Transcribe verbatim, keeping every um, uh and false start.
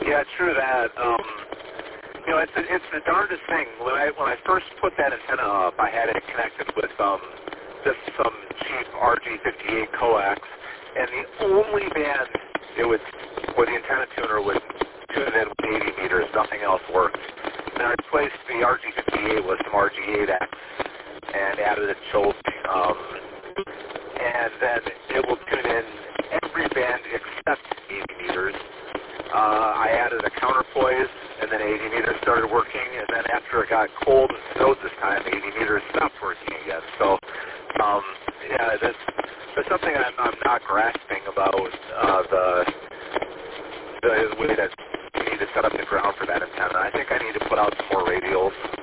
Yeah, true that. Um, you know, it's a, it's the darndest thing. When I when I first put that antenna up, I had it connected with um, just some cheap R G fifty-eight coax, and the only band it would, where the antenna tuner would tune in with eighty meters, nothing else worked. Then I replaced the R G fifty-eight with some R G eight X and added a choke, um, and then it will tune in every band except eighty meters. Uh, I added a counterpoise, and then eighty meters started working, and then after it got cold and snowed this time, eighty meters stopped working again. So, um, yeah, that's, that's something I'm, I'm not grasping about uh, the, the way that you need to set up the ground for that antenna. I think I need to put out some more radials.